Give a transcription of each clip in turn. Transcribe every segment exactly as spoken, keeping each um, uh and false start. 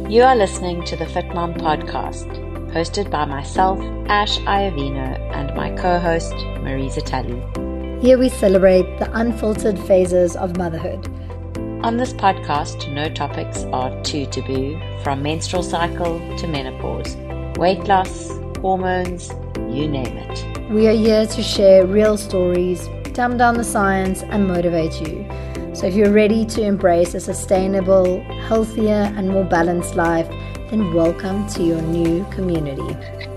You are listening to the Fit Mom podcast, hosted by myself, Ash Iovino, and my co-host, Marisa Tully. Here we celebrate the unfiltered phases of motherhood. On this podcast, no topics are too taboo, from menstrual cycle to menopause, weight loss, hormones, you name it. We are here to share real stories, dumb down the science, and motivate you. So if you're ready to embrace a sustainable, healthier, and more balanced life, then welcome to your new community.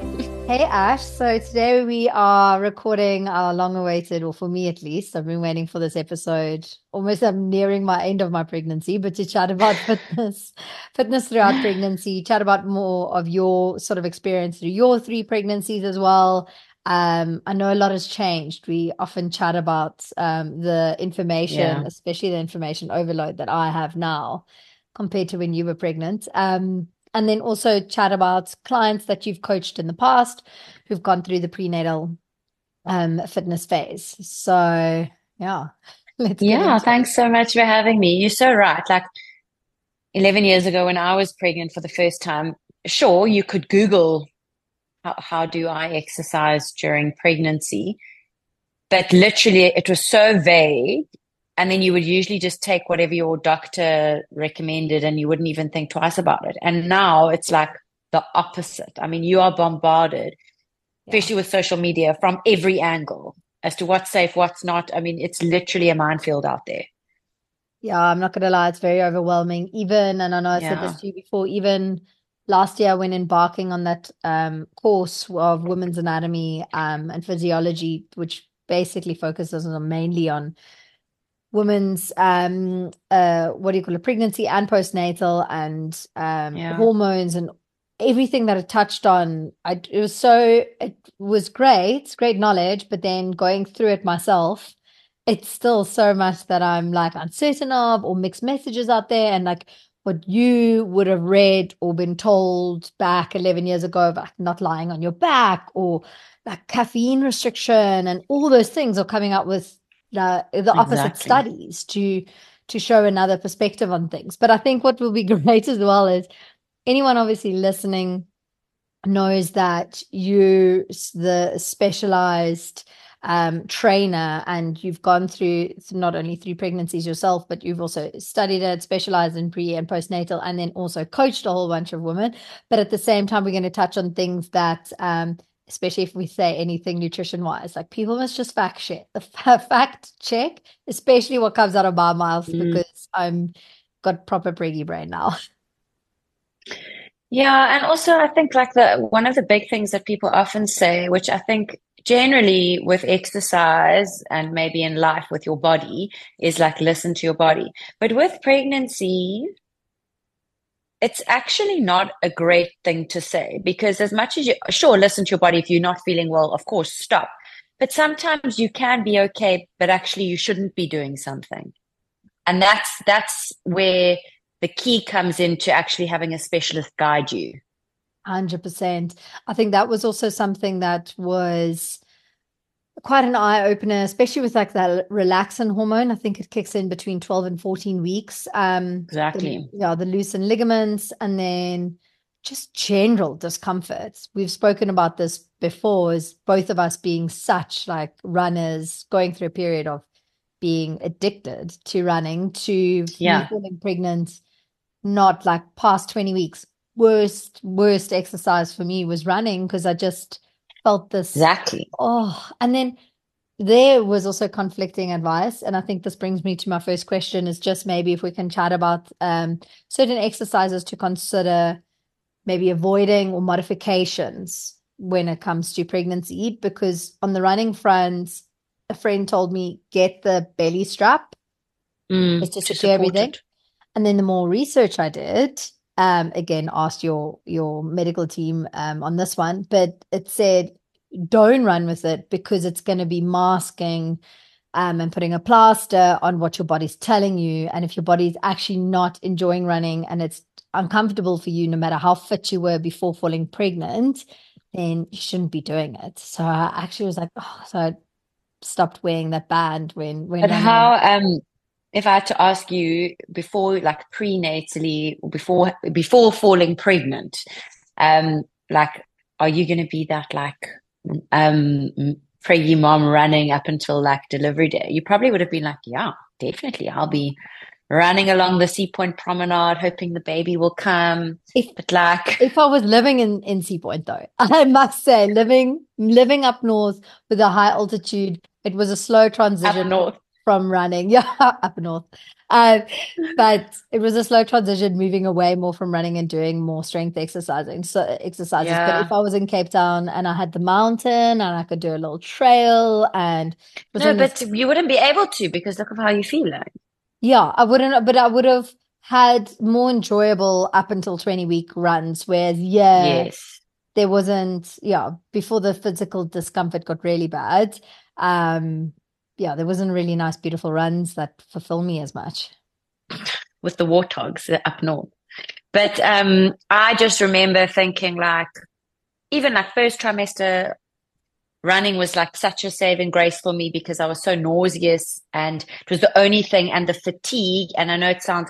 Hey Ash, so today we are recording our long-awaited, or for me at least, I've been waiting for this episode. Almost I'm nearing my end of my pregnancy, but to chat about fitness, fitness throughout pregnancy, chat about more of your sort of experience through your three pregnancies as well. Um, I know a lot has changed. We often chat about um, the information, Yeah. especially the information overload that I have now compared to when you were pregnant. Um, and then also chat about clients that you've coached in the past who've gone through the prenatal um, fitness phase. So, yeah, let's get Yeah, into thanks so much for having me. You're so right. Like eleven years ago when I was pregnant for the first time, sure, you could Google how, how do I exercise during pregnancy, but literally it was so vague. And then you would usually just take whatever your doctor recommended and you wouldn't even think twice about it. And now it's like the opposite. I mean, you are bombarded, Yeah. especially with social media, from every angle as to what's safe, what's not. I mean, it's literally a minefield out there. Yeah, I'm not going to lie, it's very overwhelming. Even, and I know I said Yeah. this to you before, even last year when embarking on that um, course of women's anatomy um, and physiology, which basically focuses on mainly on women's um uh what do you call it, pregnancy and postnatal and um Yeah. hormones and everything that it touched on. I, it was so it was great great knowledge, but then going through it myself, it's still so much that I'm like uncertain of, or mixed messages out there, and like what you would have read or been told back eleven years ago about not lying on your back, or like caffeine restriction, and all those things are coming up with the the opposite Exactly. studies to to show another perspective on things. But I think what will be great as well is anyone obviously listening knows that you the specialized um, trainer, and you've gone through not only three pregnancies yourself, but you've also studied it, specialized in pre and postnatal, and then also coached a whole bunch of women. But at the same time, we're going to touch on things that um, especially if we say anything nutrition wise, like people must just fact check, fact check, especially what comes out of my mouth, Mm. because I'm got proper preggy brain now. Yeah, and also I think like the one of the big things that people often say, which I think generally with exercise and maybe in life with your body, is like listen to your body. But with pregnancy, it's actually not a great thing to say, because as much as you sure listen to your body, if you're not feeling well, of course stop. But sometimes you can be okay, but actually you shouldn't be doing something. And that's that's where the key comes into actually having a specialist guide you. one hundred percent. I think that was also something that was quite an eye-opener, especially with like that relaxin hormone. I think it kicks in between twelve and fourteen weeks. Um, Exactly. the, yeah, the loosened ligaments, and then just general discomforts. We've spoken about this before, as both of us being such like runners, going through a period of being addicted to running, to Yeah. me falling pregnant, not like past twenty weeks. Worst, worst exercise for me was running, because I just felt this. Exactly. Oh, and then there was also conflicting advice. And I think this brings me to my first question, is just maybe if we can chat about um, certain exercises to consider maybe avoiding or modifications when it comes to pregnancy. Because on the running front, a friend told me, get the belly strap Mm, just to to secure support everything. it. And then the more research I did, um, again, asked your your medical team um, on this one, but it said don't run with it, because it's going to be masking um, and putting a plaster on what your body's telling you. And if your body's actually not enjoying running and it's uncomfortable for you, no matter how fit you were before falling pregnant, then you shouldn't be doing it. So I actually was like, oh, so I stopped wearing that band when when But running. how um if I had to ask you before, like prenatally, or before before falling pregnant, um, like, are you going to be that like um preggy mom running up until like delivery day? You probably would have been like, yeah, definitely, I'll be running along the Sea Point Promenade, hoping the baby will come. If But like, if I was living in in Sea Point, though, I must say, living living up north with a high altitude, it was a slow up transition north. from running. Yeah, up north. Um, but it was a slow transition moving away more from running and doing more strength exercising, so exercises. But if Yeah. I was in Cape Town and I had the mountain and I could do a little trail and it was No, in this, but you wouldn't be able to because look of how you feel like. yeah, I wouldn't, but I would have had more enjoyable up until twenty week runs, whereas yeah, Yes. there wasn't, yeah, before the physical discomfort got really bad. Um, yeah, there wasn't really nice, beautiful runs that fulfill me as much. With the warthogs up north. But um, I just remember thinking like, even like first trimester running was like such a saving grace for me because I was so nauseous and it was the only thing, and the fatigue. And I know it sounds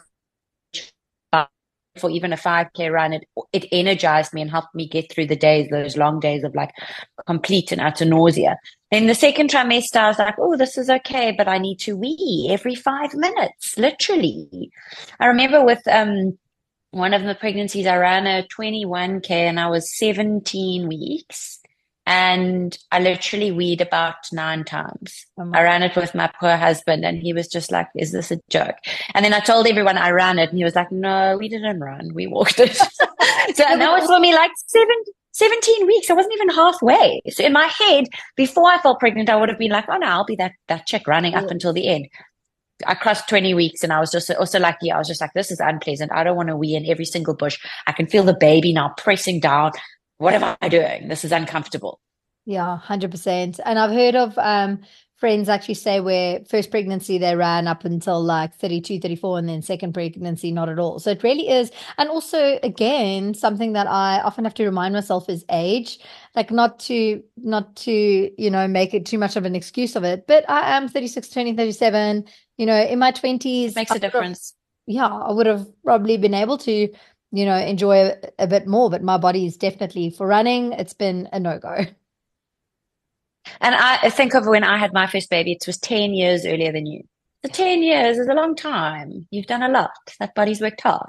for even a five K run, it it energized me and helped me get through the days, those long days of like complete and utter nausea. Then the second trimester, I was like, oh, this is okay, but I need to wee every five minutes, literally. I remember with um one of the pregnancies, I ran a twenty-one K and I was seventeen weeks. And I literally weed about nine times. Oh I my, ran it with my poor husband, and he was just like, is this a joke? And then I told everyone I ran it, and he was like, no, we didn't run. We walked it. So that was for me like seven, seventeen weeks. I wasn't even halfway. So in my head, before I fell pregnant, I would have been like, oh no, I'll be that, that chick running up until the end. I crossed twenty weeks and I was just also like, yeah, I was just like, this is unpleasant. I don't want to wee in every single bush. I can feel the baby now pressing down. What am I doing? This is uncomfortable. yeah, one hundred percent. And I've heard of um friends actually say where first pregnancy they ran up until like thirty-two, thirty-four, and then second pregnancy not at all. So it really is. And also again, something that I often have to remind myself is age, like not to not to, you know, make it too much of an excuse of it. But I am thirty-six, turning thirty-seven, you know, in my It twenties, makes I a would have, difference. yeah, I would have probably been able to, you know, enjoy a, a bit more, but my body is definitely for running, it's been a no-go. And I think of when I had my first baby, it was ten years earlier than you. The ten years is a long time. You've done a lot. That body's worked hard.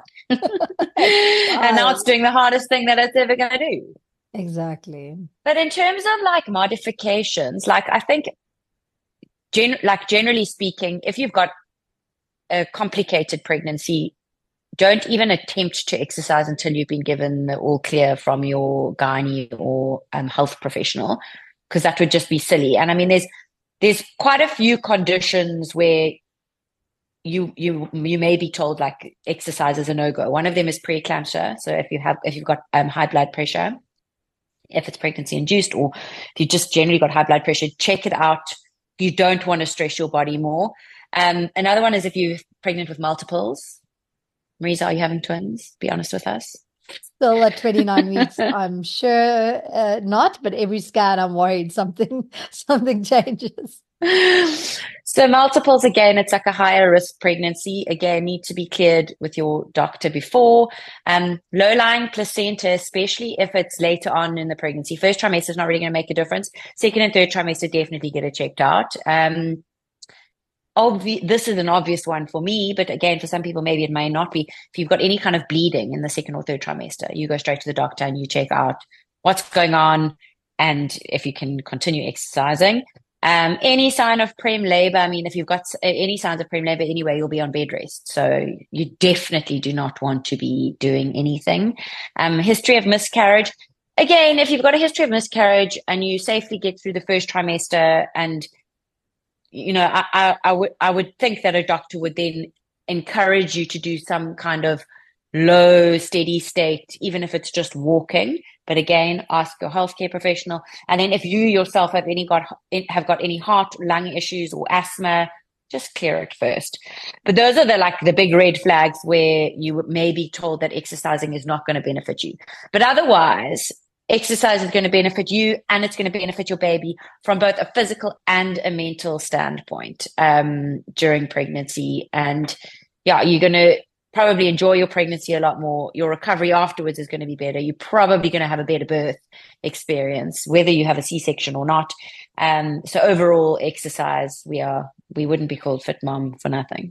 And now it's doing the hardest thing that it's ever going to do. Exactly. But in terms of like modifications, like I think, gen- like generally speaking, if you've got a complicated pregnancy, don't even attempt to exercise until you've been given the all clear from your gynae or um, health professional, because that would just be silly. And I mean, there's there's quite a few conditions where you you you may be told like exercise is a no-go. One of them is preeclampsia. So if you have if you've got um, high blood pressure, if it's pregnancy induced, or if you just generally got high blood pressure, check it out. You don't want to stress your body more. Um, another one is if you're pregnant with multiples. Marisa, are you having twins? Be honest with us. Still at twenty-nine weeks, I'm sure uh, not, but every scan I'm worried something something changes. So multiples, again, it's like a higher risk pregnancy. Again, need to be cleared with your doctor before. Um, low-lying placenta, especially if it's later on in the pregnancy. First trimester is not really going to make a difference. Second and third trimester, definitely get it checked out. Um, Obvi- this is an obvious one for me, but again, for some people, maybe it may not be. If you've got any kind of bleeding in the second or third trimester, you go straight to the doctor and you check out what's going on and if you can continue exercising. Um, any sign of prem labor, I mean, if you've got any signs of prem labor anyway, you'll be on bed rest. So you definitely do not want to be doing anything. Um, history of miscarriage. Again, if you've got a history of miscarriage and you safely get through the first trimester and you know, I, I, I would I would think that a doctor would then encourage you to do some kind of low, steady state, even if it's just walking. But again, ask your healthcare professional. And then if you yourself have any got have got any heart, lung issues or asthma, just clear it first. But those are the like the big red flags where you may be told that exercising is not going to benefit you. But otherwise, exercise is going to benefit you and it's going to benefit your baby from both a physical and a mental standpoint um, during pregnancy. And yeah, you're going to probably enjoy your pregnancy a lot more. Your recovery afterwards is going to be better. You're probably going to have a better birth experience, whether you have a C-section or not. Um, so overall exercise, we are, we wouldn't be called Fit Mom for nothing.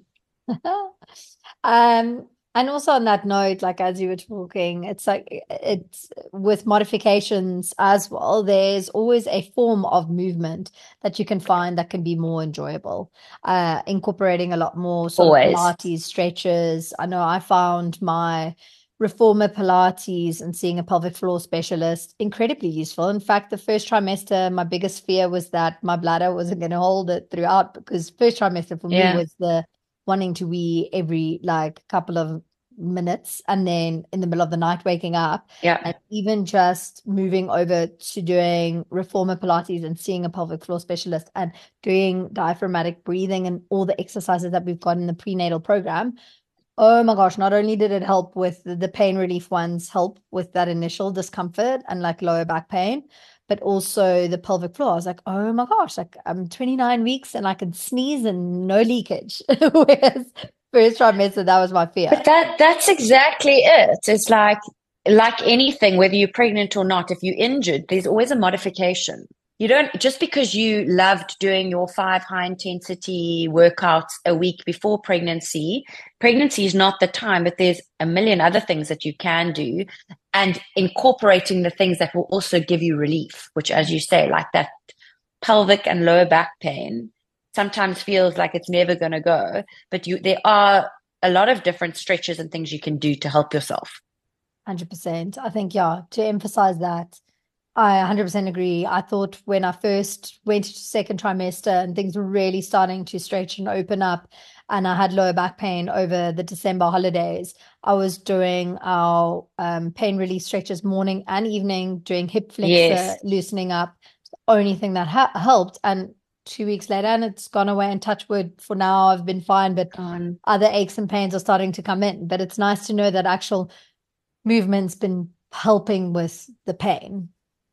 um, and also on that note, like as you were talking, it's like it's with modifications as well, there's always a form of movement that you can find that can be more enjoyable. Uh, incorporating a lot more sort Always. of Pilates stretches. I know I found my reformer Pilates and seeing a pelvic floor specialist incredibly useful. In fact, the first trimester, my biggest fear was that my bladder wasn't going to hold it throughout, because first trimester for Yeah. me was the wanting to wee every like couple of minutes and then in the middle of the night waking up. Yeah. And even just moving over to doing reformer Pilates and seeing a pelvic floor specialist and doing diaphragmatic breathing and all the exercises that we've got in the prenatal program. Oh my gosh, not only did it help with the pain relief ones, help with that initial discomfort and like lower back pain, but also the pelvic floor. I was like, oh my gosh, like I'm twenty-nine weeks and I can sneeze and no leakage. Whereas first trimester, that was my fear. But that that's exactly it. It's like like anything, whether you're pregnant or not, if you're injured, there's always a modification. You don't, just because you loved doing your five high intensity workouts a week before pregnancy, pregnancy is not the time, but there's a million other things that you can do, and incorporating the things that will also give you relief, which, as you say, like that pelvic and lower back pain sometimes feels like it's never going to go, but you, there are a lot of different stretches and things you can do to help yourself. one hundred percent. I think, yeah, to emphasize that, I one hundred percent agree. I thought when I first went to second trimester and things were really starting to stretch and open up, and I had lower back pain over the December holidays, I was doing our um, pain relief stretches morning and evening, doing hip flexor, Yes. loosening up. It's the only thing that ha- helped. And two weeks later, and it's gone away, and touch wood, for now I've been fine, but Um, other aches and pains are starting to come in. But it's nice to know that actual movement's been helping with the pain.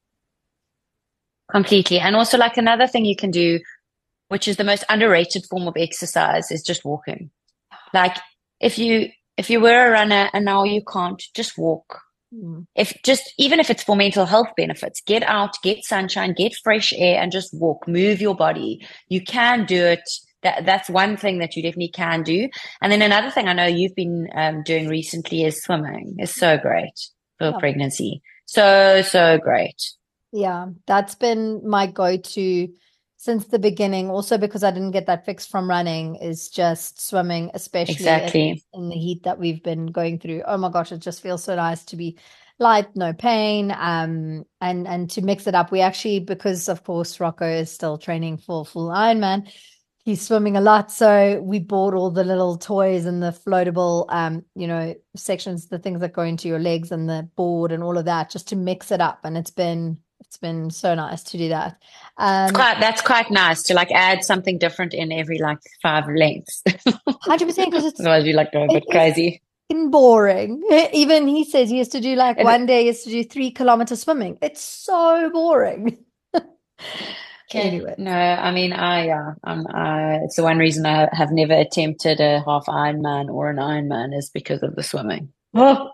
Completely. And also, like, another thing you can do, which is the most underrated form of exercise, is just walking. Like, if you if you were a runner and now you can't, just walk. Mm. If just even if it's for mental health benefits, get out, get sunshine, get fresh air, and just walk. Move your body. You can do it. That that's one thing that you definitely can do. And then another thing I know you've been um, doing recently is swimming. It's so great for Yeah. pregnancy. So so great. Yeah, that's been my go-to since the beginning. Also, because I didn't get that fix from running, is just swimming, especially in, Exactly. in the heat that we've been going through. Oh my gosh, it just feels so nice to be light, no pain, um, and and to mix it up. We actually, because of course Rocco is still training for full Ironman, he's swimming a lot, so we bought all the little toys and the floatable, um, you know, sections, the things that go into your legs and the board and all of that, just to mix it up. And it's been it's been so nice to do that. Um, It's quite, that's quite nice to like add something different in every like five lengths. one hundred percent, because it's Otherwise you like go a bit it is crazy. boring. Even he says he has to do like And one day he has to do three kilometers swimming. It's so boring. okay. Anyway. No, I mean, I, yeah, um, I, it's the one reason I have never attempted a half Ironman or an Ironman is because of the swimming. Oh.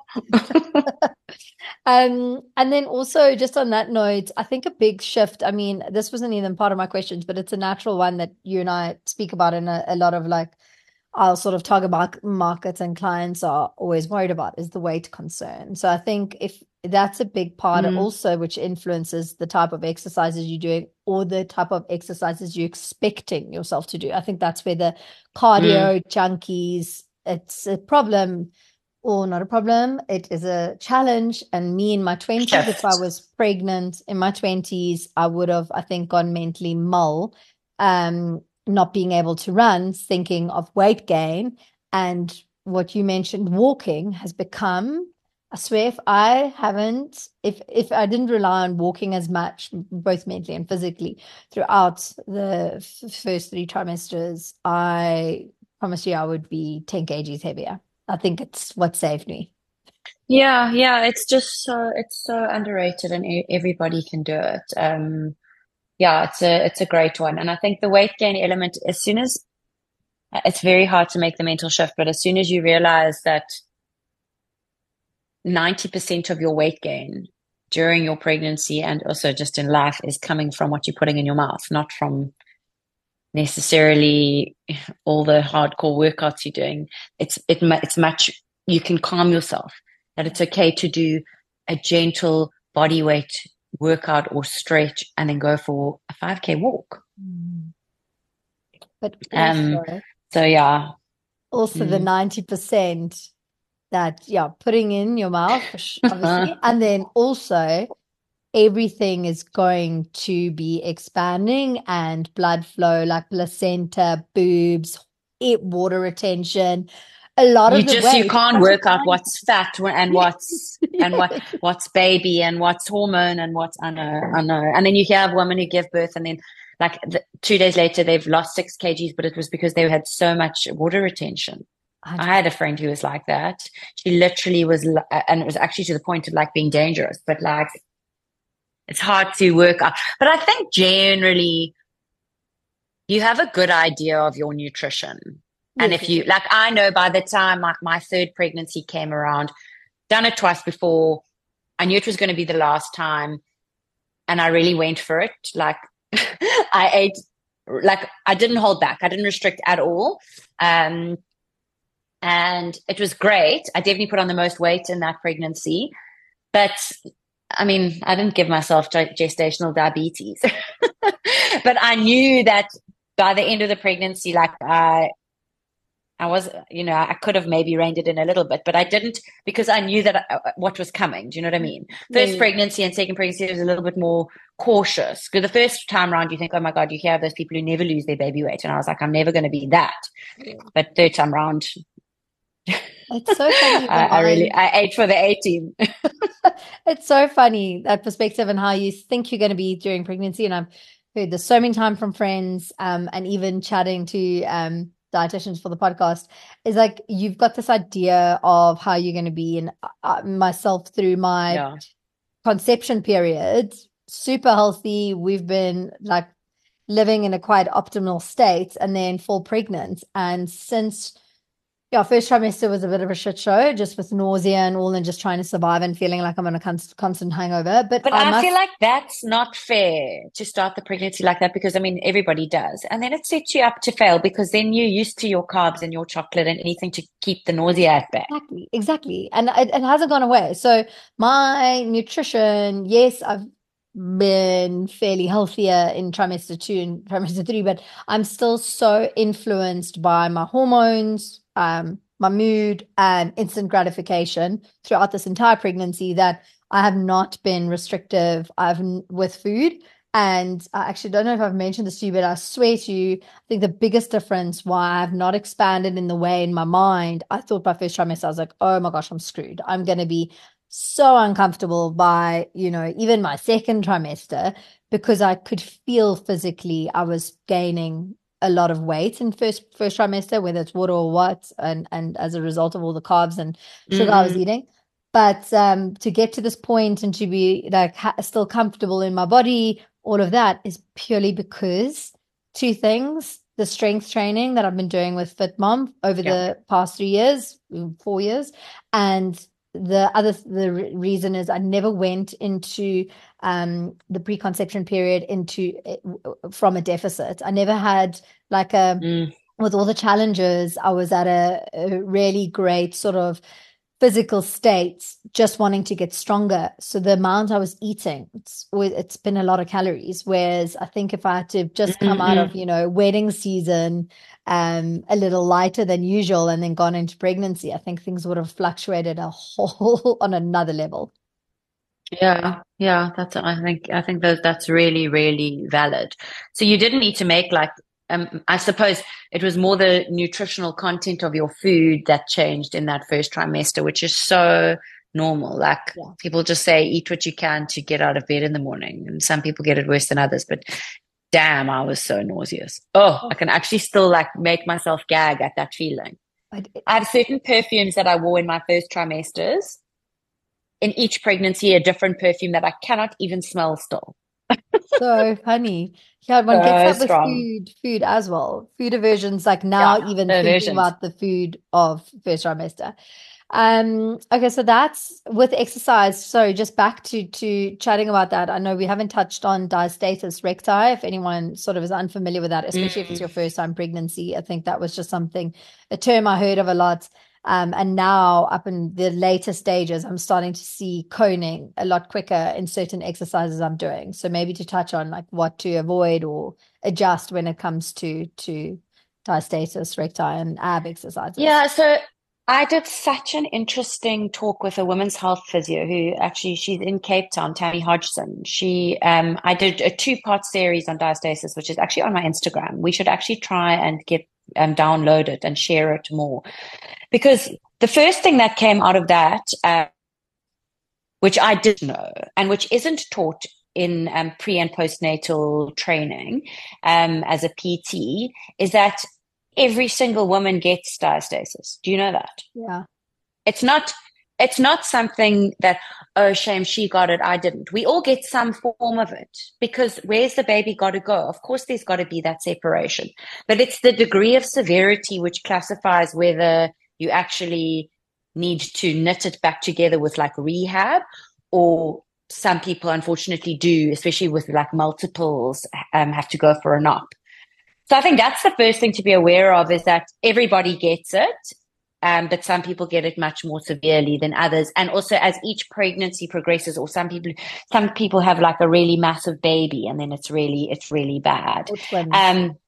Um, and then also just on that note, I think a big shift, I mean, this wasn't even part of my questions, but it's a natural one that you and I speak about in a, a lot of like our sort of target mark- markets and clients are always worried about, is the weight concern. So I think if that's a big part Mm. also, which influences the type of exercises you're doing or the type of exercises you're expecting yourself to do. I think that's where the cardio junkies, it's a problem. Or not a problem. It is a challenge. And me in my twenties, Shift. if I was pregnant in my twenties, I would have, I think, gone mentally mull, um, not being able to run, thinking of weight gain. And what you mentioned, walking, has become, I swear, if I haven't, if if I didn't rely on walking as much, both mentally and physically, throughout the f- first three trimesters, I promise you I would be ten kgs heavier. I think it's what saved me. Yeah, yeah, it's just so it's so underrated and e- everybody can do it. Um, yeah, it's a it's a great one. And I think the weight gain element, as soon as it's very hard to make the mental shift, but as soon as you realize that ninety percent of your weight gain during your pregnancy and also just in life is coming from what you're putting in your mouth, not from necessarily all the hardcore workouts you're doing. It's it it's much you can calm yourself that it's okay to do a gentle body weight workout or stretch and then go for a five K walk. Mm. But Um, also, so yeah. also the Mm. ninety percent that, yeah, putting in your mouth, obviously. And then also everything is going to be expanding and blood flow, like placenta, boobs, it, water retention. A lot You of the just you weight, can't such a work out tiny what's fat and what's and what what's baby and what's hormone and what's I know I know and then you have women who give birth and then like the, two days later they've lost six kgs, but it was because they had so much water retention. I had a friend who was like that. She literally was, and it was actually to the point of like being dangerous. But like, it's hard to work out. But I think generally you have a good idea of your nutrition. And Yes, if yes, you, yes. like, I know by the time my, my third pregnancy came around, done it twice before, I knew it was going to be the last time. And I really went for it. Like, I ate, like, I didn't hold back. I didn't restrict at all. Um, and it was great. I definitely put on the most weight in that pregnancy. But I mean, I didn't give myself gestational diabetes, but I knew that by the end of the pregnancy, like I, I was, you know, I could have maybe reined it in a little bit, but I didn't because I knew that I, what was coming. Do you know what I mean? Yeah, First yeah, pregnancy and second pregnancy was a little bit more cautious because the first time around you think, oh my God, you hear those people who never lose their baby weight. And I was like, I'm never going to be that. yeah. But third time round, It's so funny the I, I really, mind. I ate for the eighteen. It's so funny that perspective and how you think you're going to be during pregnancy. And I've heard this so many times from friends, um, and even chatting to um dietitians for the podcast. Is like you've got this idea of how you're going to be, and uh, myself through my Yeah. conception period, super healthy. We've been like living in a quite optimal state, and then fall pregnant, and since yeah, first trimester was a bit of a shit show, just with nausea and all, and just trying to survive and feeling like I'm on a const- constant hangover. But But I I feel must, like that's not fair to start the pregnancy like that because I mean everybody does. And then it sets you up to fail because then you're used to your carbs and your chocolate and anything to keep the nausea at bay. exactly, exactly, and it, it hasn't gone away. So my nutrition, yes, I've been fairly healthier in trimester two and trimester three, but I'm still so influenced by my hormones, um, my mood, and instant gratification throughout this entire pregnancy that I have not been restrictive. I've with food. And I actually don't know if I've mentioned this to you, but I swear to you, I think the biggest difference why I've not expanded in the way in my mind, I thought by first trimester, I was like, oh my gosh, I'm screwed. I'm going to be so uncomfortable by, you know, even my second trimester because I could feel physically I was gaining a lot of weight in first first trimester, whether it's water or what, and and as a result of all the carbs and sugar I was Mm-mm. eating. But um, to get to this point and to be like ha- still comfortable in my body, all of that is purely because two things: the strength training that I've been doing with Fit Mom over Yeah. the past three years, four years, and the other the reason is I never went into um the preconception period into from a deficit. I never had like a Mm. with all the challenges, I was at a, a really great sort of physical state, just wanting to get stronger. So the amount I was eating, it's it's been a lot of calories. Whereas I think if I had to just come out of, Mm-mm. you know, wedding season, um, a little lighter than usual and then gone into pregnancy, I think things would have fluctuated a whole on another level. Yeah, yeah, that's I think I think that that's really, really valid. So you didn't need to make like um I suppose it was more the nutritional content of your food that changed in that first trimester, which is so normal. Like Yeah. people just say eat what you can to get out of bed in the morning. And some people get it worse than others, but damn, I was so nauseous. Oh, I can actually still like make myself gag at that feeling. I, I have certain perfumes that I wore in my first trimesters in each pregnancy a different perfume that I cannot even smell still. So funny. Yeah, one gets So that with strong. food, food as well. Food aversions, like Yeah, now even the thinking versions. about the food of first trimester. Um, okay, so that's with exercise. So just back to to chatting about that. I know we haven't touched on diastasis recti. If anyone sort of is unfamiliar with that, especially if it's Mm. your first time pregnancy, I think that was just something, a term I heard of a lot. Um, and now up in the later stages, I'm starting to see coning a lot quicker in certain exercises I'm doing. So maybe to touch on like what to avoid or adjust when it comes to to diastasis recti and ab exercises. Yeah, so I did such an interesting talk with a women's health physio who actually she's in Cape Town, Tammy Hodgson. She um I did a two-part series on diastasis, which is actually on my Instagram. We should actually try and get um download it and share it more. Because the first thing that came out of that, uh, which I did know and which isn't taught in um, pre and postnatal training um, as a P T, is that every single woman gets diastasis. Do you know that? Yeah. It's not. It's not something that, oh, shame, she got it, I didn't. We all get some form of it because where's the baby got to go? Of course, there's got to be that separation, but it's the degree of severity which classifies whether you actually need to knit it back together with like rehab, or some people unfortunately do, especially with like multiples, um, have to go for an op. So I think that's the first thing to be aware of is that everybody gets it. Um, but some people get it much more severely than others. And also as each pregnancy progresses, or some people, some people have like a really massive baby and then it's really, it's really bad. Or twins. Um,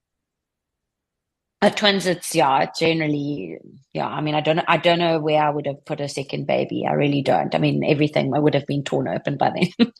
uh, twins, it's, yeah, generally, yeah. I mean, I don't know, I don't know where I would have put a second baby. I really don't. I mean, everything would have been torn open by then.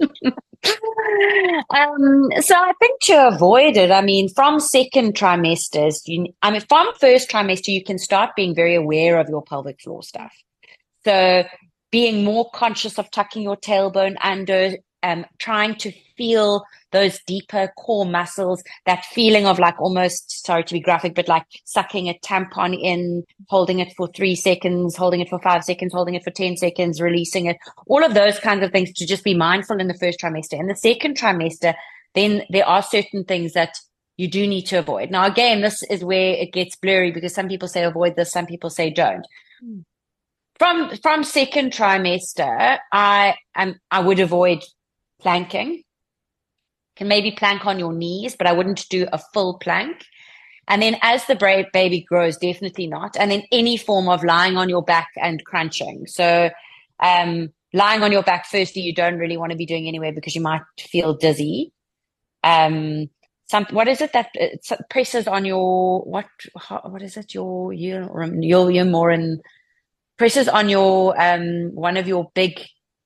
Um, so I think to avoid it, I mean, from second trimesters, you, I mean, from first trimester, you can start being very aware of your pelvic floor stuff. So being more conscious of tucking your tailbone under, um, trying to feel those deeper core muscles, that feeling of like almost, sorry to be graphic, but like sucking a tampon in, holding it for three seconds, holding it for five seconds, holding it for ten seconds, releasing it, all of those kinds of things to just be mindful in the first trimester. In the second trimester, then there are certain things that you do need to avoid. Now, again, this is where it gets blurry because some people say avoid this, some people say don't. Mm. From from second trimester, I am I would avoid planking. Can maybe plank on your knees, but I wouldn't do a full plank. And then as the baby grows, definitely not. And then any form of lying on your back and crunching. So um, lying on your back, firstly, you don't really want to be doing anyway because you might feel dizzy. Um, some what is it that it presses on your what what is it your your your your more in presses on your um one of your big.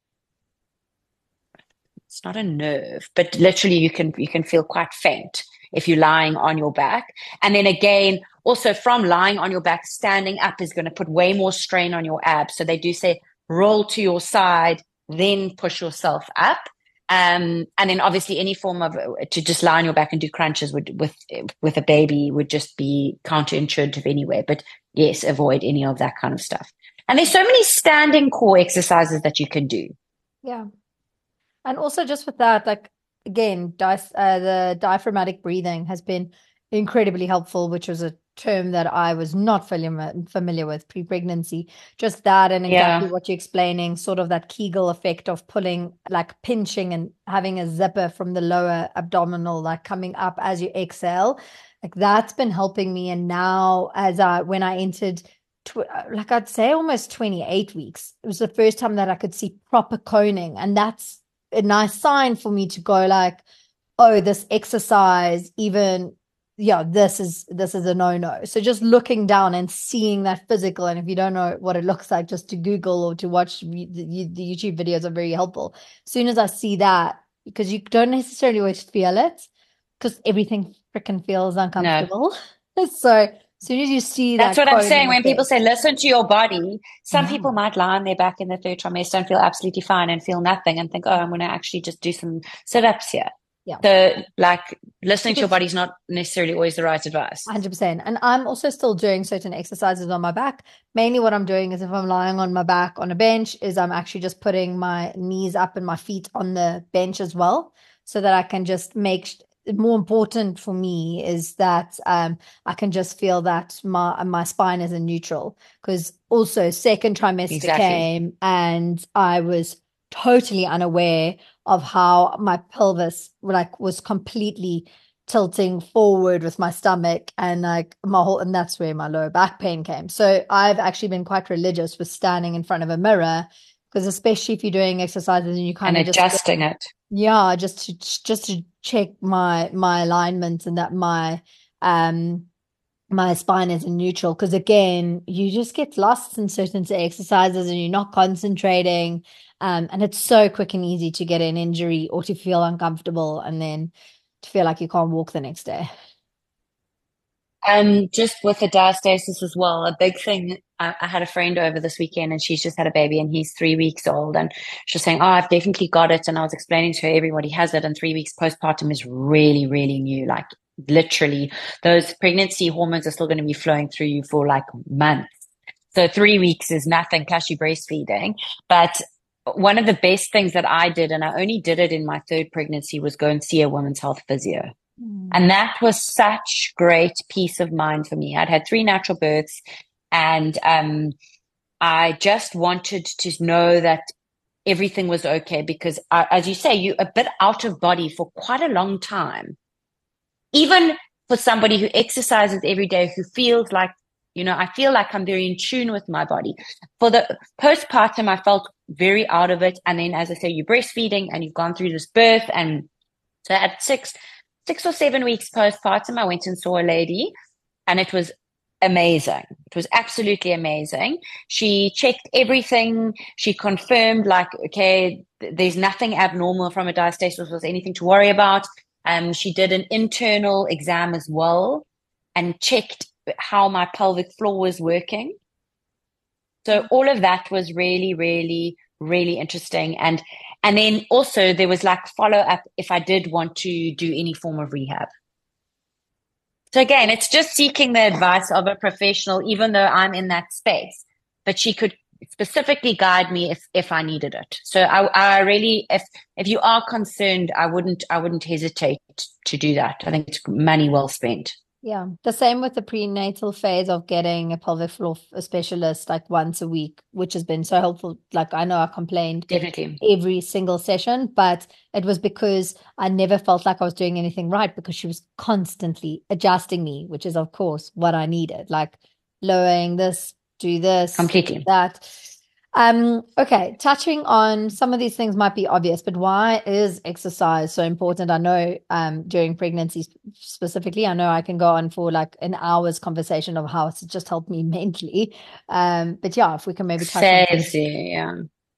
It's not a nerve, but literally you can you can feel quite faint if you're lying on your back. And then again, also from lying on your back, standing up is going to put way more strain on your abs. So they do say roll to your side, then push yourself up. Um, and then obviously any form of to just lie on your back and do crunches would with with a baby would just be counterintuitive anyway. But yes, avoid any of that kind of stuff. And there's so many standing core exercises that you can do. Yeah. And also just with that, like, again, di- uh, the diaphragmatic breathing has been incredibly helpful, which was a term that I was not familiar, familiar with pre-pregnancy. Just that and exactly Yeah. what you're explaining, sort of that Kegel effect of pulling, like pinching and having a zipper from the lower abdominal, like coming up as you exhale. Like that's been helping me. And now as I, when I entered Tw- like I'd say almost twenty-eight weeks, it was the first time that I could see proper coning. And that's a nice sign for me to go like, oh, this exercise, even, yeah, this is, this is a no-no. So just looking down and seeing that physical. And if you don't know what it looks like, just to Google or to watch the, the YouTube videos are very helpful. As soon as I see that, because you don't necessarily always feel it because everything freaking feels uncomfortable. No. So as soon as you see That's that what I'm saying. When effect, people say, listen to your body, some yeah. people might lie on their back in the third trimester and feel absolutely fine and feel nothing and think, oh, I'm going to actually just do some sit-ups here. Yeah. So like listening to your body is not necessarily always the right advice. one hundred percent. And I'm also still doing certain exercises on my back. Mainly what I'm doing is if I'm lying on my back on a bench is I'm actually just putting my knees up and my feet on the bench as well, so that I can just make more important for me is that um, I can just feel that my my spine is in neutral, because also second trimester Exactly. came and I was totally unaware of how my pelvis like was completely tilting forward with my stomach, and like my whole, and that's where my lower back pain came. So I've actually been quite religious with standing in front of a mirror, because especially if you're doing exercises and you kind And of adjusting just, it. yeah, just to just to check my my alignment and that my um my spine is in neutral, because again you just get lost in certain exercises and you're not concentrating, um, and it's so quick and easy to get an injury or to feel uncomfortable and then to feel like you can't walk the next day. Um, just with the diastasis as well, a big thing. I, I had a friend over this weekend and she's just had a baby and he's three weeks old. And she's saying, oh, I've definitely got it. And I was explaining to her, everybody has it. And three weeks postpartum is really, really new. Like literally, those pregnancy hormones are still going to be flowing through you for like months. So three weeks is nothing, plus you're breastfeeding. But one of the best things that I did, and I only did it in my third pregnancy, was go and see a women's health physio. And that was such great peace of mind for me. I'd had three natural births, and um, I just wanted to know that everything was okay, because, uh, as you say, you're a bit out of body for quite a long time. Even for somebody who exercises every day, who feels like, you know, I feel like I'm very in tune with my body. For the postpartum, I felt very out of it. And then, as I say, you're breastfeeding and you've gone through this birth. And so at six, six or seven weeks postpartum, I went and saw a lady, and it was amazing. It was absolutely amazing. She checked everything. She confirmed, like, okay, th- there's nothing abnormal from a diastasis or anything to worry about. Um, she did an internal exam as well and checked how my pelvic floor was working. So all of that was really, really, really interesting. And and then also there was like follow up if I did want to do any form of rehab. So again, it's just seeking the advice of a professional, even though I'm in that space. But she could specifically guide me if if I needed it. So I, I really, if if you are concerned, I wouldn't I wouldn't hesitate to do that. I think it's money well spent. Yeah, the same with the prenatal phase of getting a pelvic floor specialist like once a week, which has been so helpful. Like I know I complained Definitely. every single session, but it was because I never felt like I was doing anything right, because she was constantly adjusting me, which is of course what I needed, like lowering this, do this, Completely. that. Um, okay, touching on some of these things might be obvious, but why is exercise so important? I know um during pregnancy specifically, I know I can go on for like an hour's conversation of how it's just helped me mentally. Um, but yeah, if we can maybe touch on Saves you, yeah.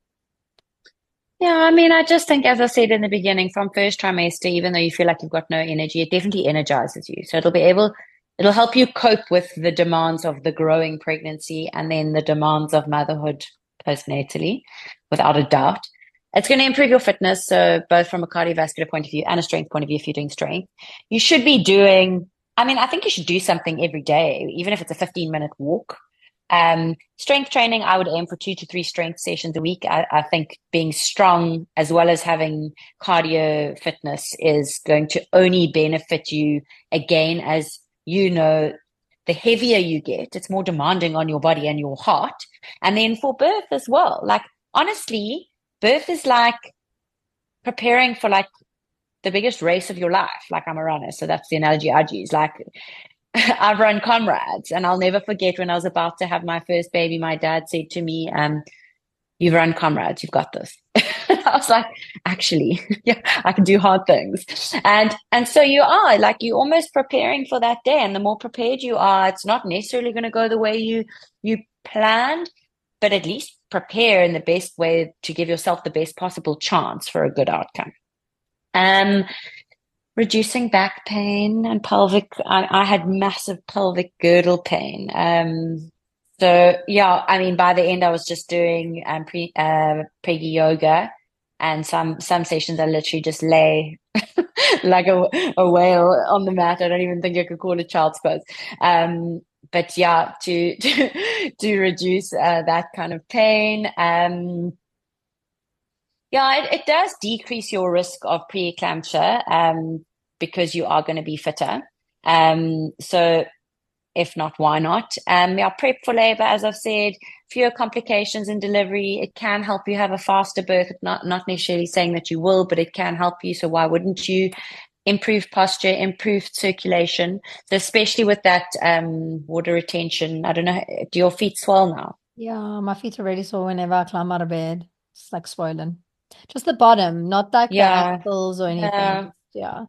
Yeah, I mean, I just think, as I said in the beginning, from first trimester, even though you feel like you've got no energy, it definitely energizes you. So it'll be able, it'll help you cope with the demands of the growing pregnancy and then the demands of motherhood postnatally, without a doubt. It's going to improve your fitness. So both from a cardiovascular point of view and a strength point of view, if you're doing strength, you should be doing, I mean, I think you should do something every day, even if it's a fifteen minute walk. Um, strength training, I would aim for two to three strength sessions a week. I, I think being strong as well as having cardio fitness is going to only benefit you, again, as you know, the heavier you get, it's more demanding on your body and your heart. And then for birth as well. Like, honestly, birth is like preparing for like the biggest race of your life. Like, I'm a runner, so that's the analogy I'd use. Like, I've run comrades, and I'll never forget when I was about to have my first baby, my dad said to me, um, you've run comrades, you've got this. I was like, actually, yeah, I can do hard things. And and so you are, like, you're almost preparing for that day. And the more prepared you are, it's not necessarily going to go the way you you planned, but at least prepare in the best way to give yourself the best possible chance for a good outcome. Um, reducing back pain and pelvic. I, I had massive pelvic girdle pain. Um, so yeah, I mean, by the end, I was just doing um, pre uh, pregi yoga, and some some sessions I literally just lay like a, a whale on the mat. I don't even think I could call it child's pose. Um, but yeah, to to, to reduce uh, that kind of pain. Um, yeah, it, it does decrease your risk of preeclampsia um, because you are going to be fitter. Um, so if not, why not? Um, yeah, prep for labor, as I've said, fewer complications in delivery. It can help you have a faster birth. Not not necessarily saying that you will, but it can help you. So why wouldn't you? Improved posture, improved circulation. So especially with that um, water retention. I don't know. Do your feet swell now? Yeah, my feet are really sore whenever I climb out of bed. It's like swollen. Just the bottom, not like the Yeah, ankles or anything. yeah. Just, yeah.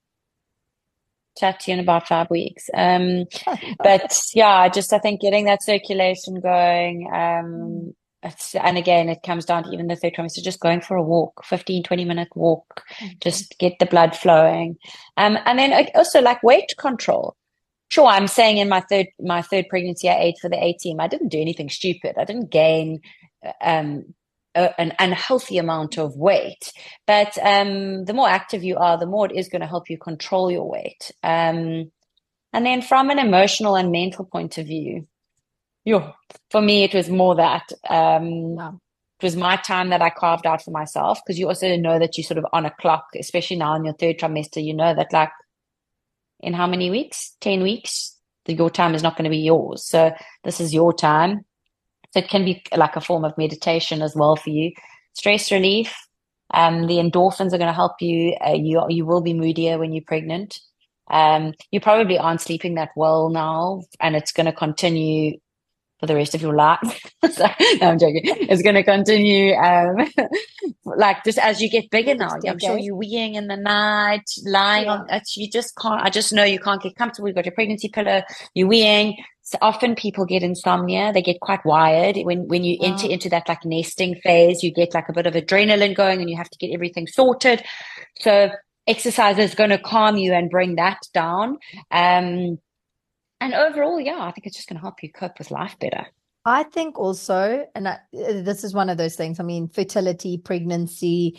Chat to you in about five weeks. Um, but yeah, just I think getting that circulation going. Um, it's, and again, it comes down to even the third trimester, just going for a walk, fifteen, twenty minute walk, just get the blood flowing. Um, and then also like weight control. Sure, I'm saying in my third my third pregnancy, I ate for the A team. I didn't do anything stupid. I didn't gain um, a, an unhealthy amount of weight. But um, the more active you are, the more it is going to help you control your weight. Um, and then from an emotional and mental point of view, yo, for me, it was more that. Um, Wow. It was my time that I carved out for myself because you also know that you're sort of on a clock, especially now in your third trimester. You know that like in how many weeks? ten weeks, your time is not going to be yours. So this is your time. So it can be like a form of meditation as well for you. Stress relief. Um, the endorphins are going to help you. Uh, you you will be moodier when you're pregnant. Um, you probably aren't sleeping that well now, and it's going to continue for the rest of your life. So, no, I'm joking. It's going to continue, um, like just as you get bigger now. I'm sure you're weeing in the night, lying Yeah. on. It's, you just can't. I just know you can't get comfortable. You've got your pregnancy pillow. You're weeing. So often people get insomnia. They get quite wired when when you enter Wow. into that like nesting phase. You get like a bit of adrenaline going, and you have to get everything sorted. So exercise is going to calm you and bring that down. Um, and overall, yeah, I think it's just going to help you cope with life better. I think also, and I, this is one of those things, I mean, fertility, pregnancy,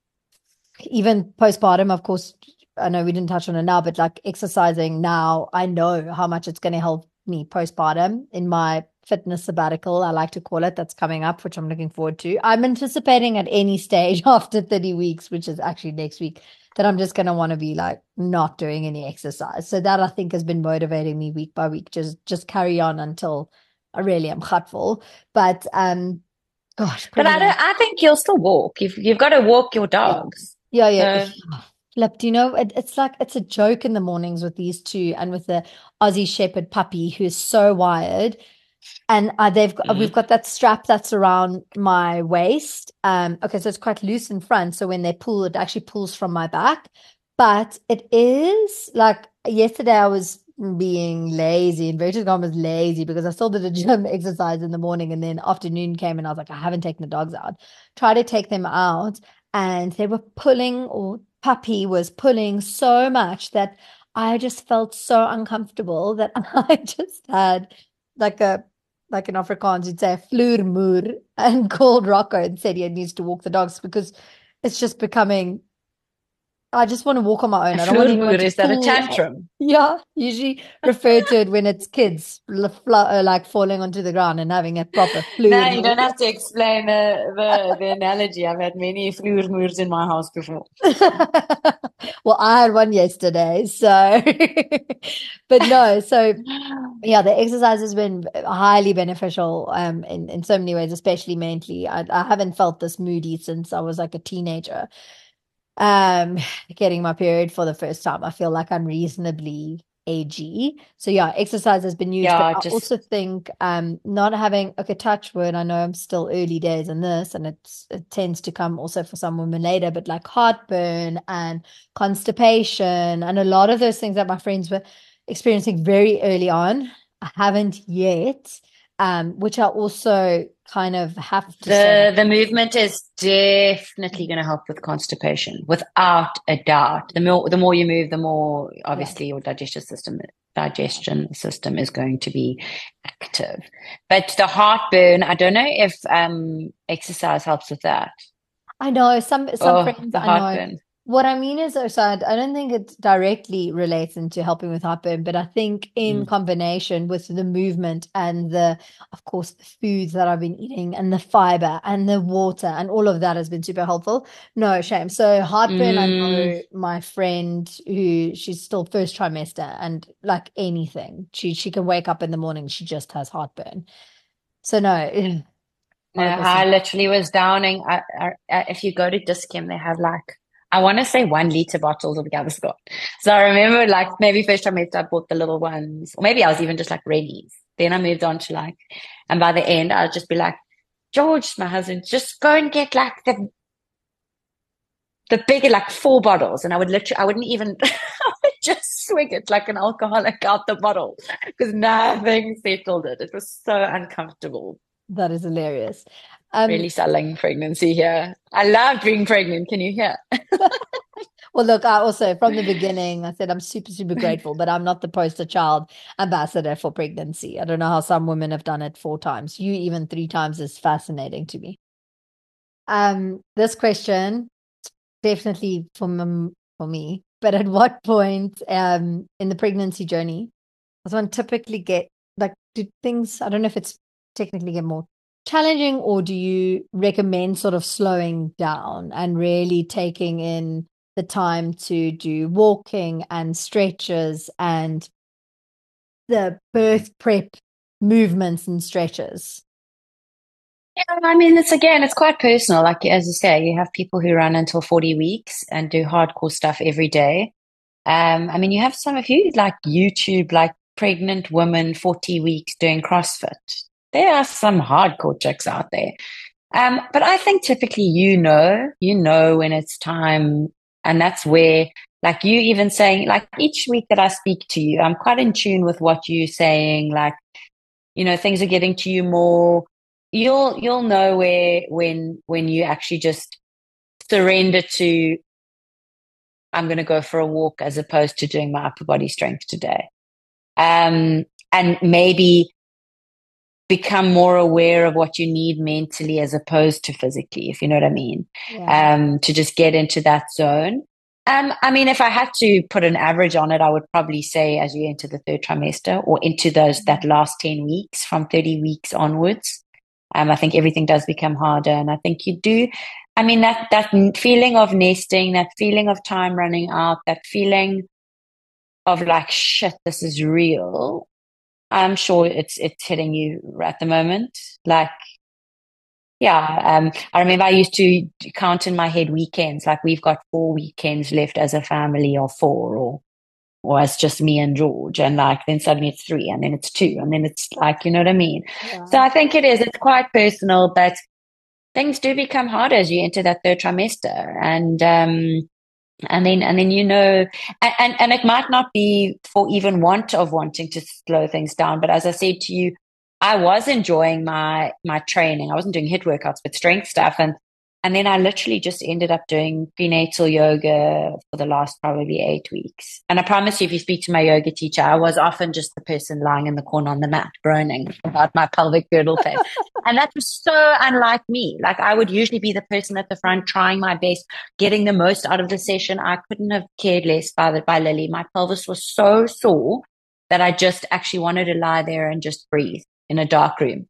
even postpartum, of course, I know we didn't touch on it now, but like exercising now, I know how much it's going to help me postpartum in my fitness sabbatical, I like to call it, that's coming up, which I'm looking forward to. I'm anticipating at any stage after thirty weeks, which is actually next week, that I'm just going to want to be like not doing any exercise. So that I think has been motivating me week by week, just just carry on until I really am hutful. But um, gosh, But I don't, I think you'll still walk. You've you've got to walk your dogs. yeah, yeah. So, Flip, do you know, it, it's like, it's a joke in the mornings with these two and with the Aussie Shepherd puppy who is so wired. And uh, they've got, mm. we've got that strap that's around my waist. Um, okay, so it's quite loose in front. So when they pull, it actually pulls from my back. But it is like yesterday I was being lazy and Rachel's gone was lazy because I still did a gym exercise in the morning and then afternoon came and I was like, I haven't taken the dogs out. Try to take them out and they were pulling, or puppy was pulling so much that I just felt so uncomfortable that I just had like a like in Afrikaans, you'd say a vloermoer, and called Rocco and said he needs to walk the dogs because it's just becoming, I just want to walk on my own. A I don't want anyone to is that a pull. tantrum? Yeah, usually refer to it when it's kids like falling onto the ground and having a proper flu. No, you don't have to explain the, the, the analogy. I've had many vloermoers in my house before. Well, I had one yesterday, so but no, so yeah, the exercise has been highly beneficial um in, in so many ways, especially mentally. I, I haven't felt this moody since I was like a teenager. Um, getting my period for the first time, I feel like I'm reasonably agey. So yeah, exercise has been huge. Yeah, but just... I also think um not having okay, touch wood, I know I'm still early days in this, and it's it tends to come also for some women later, but like heartburn and constipation and a lot of those things that my friends were experiencing very early on, I haven't yet. Um, which I also kind of have to the say. The movement is definitely going to help with constipation, without a doubt. The more the more you move, the more obviously yeah. your digestive system digestion system is going to be active. But the heartburn, I don't know if um exercise helps with that. I know some some oh, friends the I heartburn. know what I mean is, so I I don't think it directly relates into helping with heartburn, but I think in Mm. combination with the movement and the, of course, the foods that I've been eating and the fiber and the water and all of that has been super helpful. No shame. So heartburn, I Mm. know my friend who she's still first trimester and like anything, she she can wake up in the morning, she just has heartburn. So no, No, one hundred I percent. literally was downing. I, I, I- if you go to Discam, they have like, I want to say one liter bottles of Gaviscon. So I remember like maybe first time I I bought the little ones, or maybe I was even just like Reddy's. Then I moved on to like, and by the end, I'd just be like, George, my husband, just go and get like the the bigger, like four bottles. And I would literally, I wouldn't even, I would just swig it like an alcoholic out the bottle because nothing settled it. It was so uncomfortable. That is hilarious. Um, Really selling pregnancy here. I love being pregnant. Can you hear? Well, look, I also, from the beginning, I said I'm super, super grateful, but I'm not the poster child ambassador for pregnancy. I don't know how some women have done it four times. You even three times is fascinating to me. Um, this question, definitely for, m- for me, but at what point um, in the pregnancy journey does one typically get, like, do things, I don't know if it's technically get more challenging, or do you recommend sort of slowing down and really taking in the time to do walking and stretches and the birth prep movements and stretches? Yeah, I mean, it's again, it's quite personal. Like as you say, you have people who run until forty weeks and do hardcore stuff every day. Um, I mean, you have some of you like YouTube, like pregnant women, forty weeks doing CrossFit. There are some hardcore chicks out there. Um, but I think typically you know, you know when it's time, and that's where, like you even saying, like each week that I speak to you, I'm quite in tune with what you're saying. Like, you know, things are getting to you more. You'll you'll know where when when you actually just surrender to I'm going to go for a walk as opposed to doing my upper body strength today. Um, and maybe become more aware of what you need mentally as opposed to physically, if you know what I mean. Yeah. Um, to just get into that zone. Um, I mean, if I had to put an average on it, I would probably say as you enter the third trimester or into those that last ten weeks from thirty weeks onwards. Um, I think everything does become harder. And I think you do. I mean, that, that feeling of nesting, that feeling of time running out, that feeling of like, shit, this is real. I'm sure it's it's hitting you at the moment. Like, yeah, um, I remember I used to count in my head weekends. Like, we've got four weekends left as a family, or four, or or as just me and George, and like then suddenly it's three, and then it's two, and then it's like, you know what I mean. So Yeah. I think it is. It's quite personal, but things do become harder as you enter that third trimester, and um, and then and then you know and, and and it might not be for even want of wanting to slow things down, but as I said to you, I was enjoying my my training. I wasn't doing hit workouts but strength stuff, and and then I literally just ended up doing prenatal yoga for the last probably eight weeks. And I promise you, if you speak to my yoga teacher, I was often just the person lying in the corner on the mat groaning about my pelvic girdle pain. And that was so unlike me. Like, I would usually be the person at the front trying my best, getting the most out of the session. I couldn't have cared less by the, by Lily. My pelvis was so sore that I just actually wanted to lie there and just breathe in a dark room.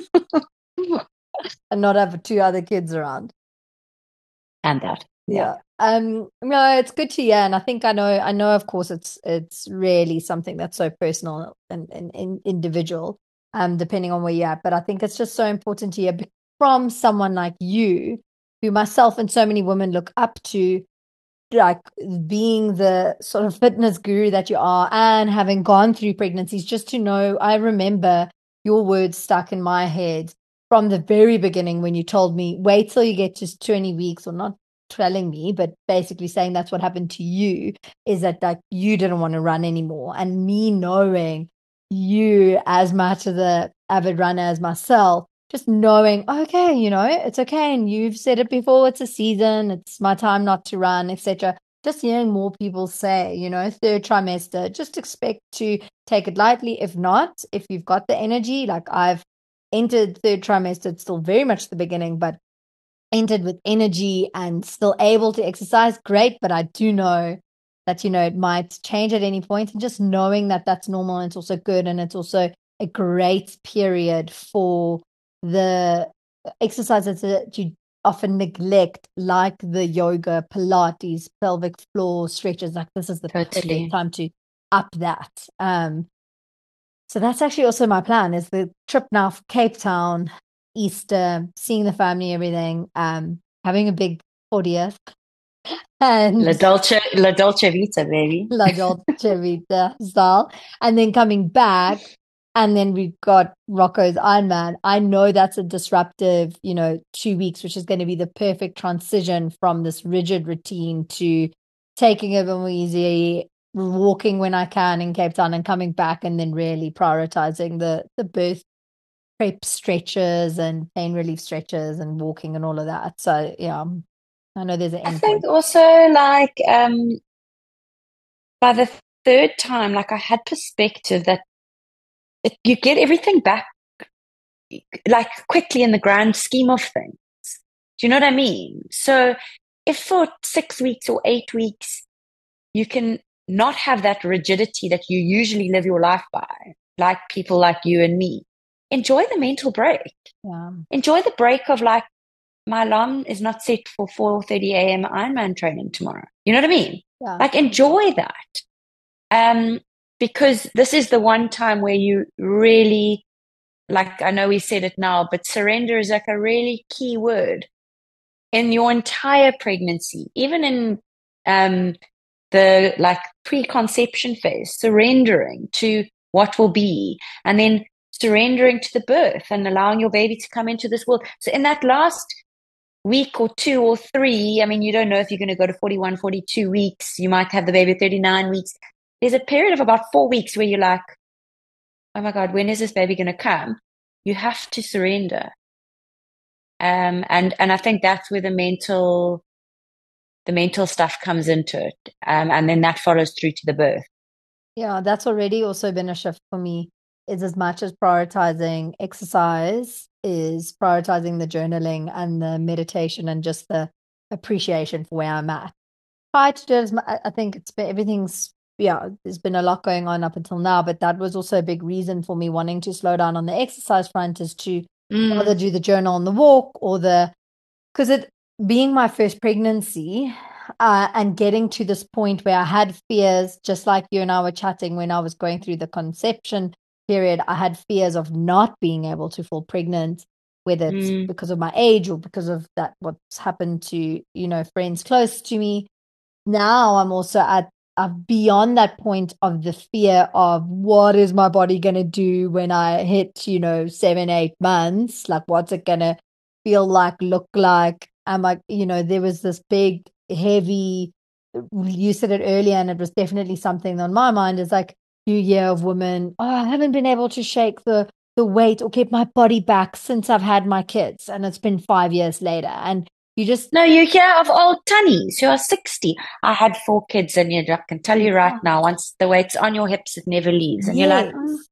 And not have two other kids around. And that, yeah. Yeah. Um, no, it's good to hear. And I think I know, I know, of course, it's it's really something that's so personal and, and, and individual, um, depending on where you're at. But I think it's just so important to hear from someone like you, who myself and so many women look up to, like being the sort of fitness guru that you are and having gone through pregnancies, just to know. I remember your words stuck in my head from the very beginning when you told me, wait till you get to twenty weeks, or not telling me, but basically saying that's what happened to you, is that like you didn't want to run anymore. And me knowing you as much of the avid runner as myself, just knowing, okay, you know, it's okay. And you've said it before, it's a season, it's my time not to run, et cetera. Just hearing more people say, you know, third trimester, just expect to take it lightly. If not, if you've got the energy, like I've entered third trimester, it's still very much the beginning, but entered with energy and still able to exercise, great. But I do know that, you know, it might change at any point, and just knowing that that's normal and it's also good, and it's also a great period for the exercises that you often neglect, like the yoga, Pilates, pelvic floor stretches. Like, this is the Totally. perfect time to up that. Um, so that's actually also my plan, is the trip now for Cape Town, Easter, seeing the family, everything, um, having a big fortieth. And La Dolce, La Dolce Vita, baby. La Dolce Vita style. And then coming back, and then we've got Rocco's Ironman. I know that's a disruptive, you know, two weeks, which is going to be the perfect transition from this rigid routine to taking it more easy, walking when I can in Cape Town, and coming back, and then really prioritizing the the birth prep stretches and pain relief stretches and walking and all of that. So yeah, I know there's an I end think point. also like um by the third time, like I had perspective that it, you get everything back like quickly in the grand scheme of things. Do you know what I mean? So if for six weeks or eight weeks you can not have that rigidity that you usually live your life by, like people like you and me, enjoy the mental break. Yeah. Enjoy the break of like, my alarm is not set for four thirty a m Ironman training tomorrow. You know what I mean? Yeah. Like, enjoy that. Um, because this is the one time where you really, like, I know we said it now, but surrender is like a really key word in your entire pregnancy, even in um, the like preconception phase, surrendering to what will be, and then surrendering to the birth and allowing your baby to come into this world. So in that last week or two or three, I mean, you don't know if you're going to go to forty-one, forty-two weeks. You might have the baby thirty-nine weeks. There's a period of about four weeks where you're like, oh my God, when is this baby going to come? You have to surrender. Um, and, and I think that's where the mental, the mental stuff comes into it. Um, and then that follows through to the birth. Yeah, that's already also been a shift for me. Is as much as prioritizing exercise, is prioritizing the journaling and the meditation and just the appreciation for where I'm at. Try to do it as much, I think it's been, everything's, yeah, there's been a lot going on up until now, but that was also a big reason for me wanting to slow down on the exercise front, is to Mm. rather do the journal on the walk, or the, because it being my first pregnancy, uh, and getting to this point where I had fears, just like you and I were chatting when I was going through the conception period, I had fears of not being able to fall pregnant, whether it's Mm. because of my age or because of that, what's happened to, you know, friends close to me. Now I'm also at uh, beyond that point of the fear of what is my body going to do when I hit, you know, seven, eight months? Like, what's it going to feel like, look like? Am I, you know, there was this big, heavy, you said it earlier, and it was definitely something on my mind, is like, new year of women. Oh, I haven't been able to shake the, the weight or keep my body back since I've had my kids. And it's been five years later. And you just, No, you hear of old tunnies who are sixty. I had four kids, and you, I can tell you right now, once the weight's on your hips, it never leaves. And you're like, yes. mm,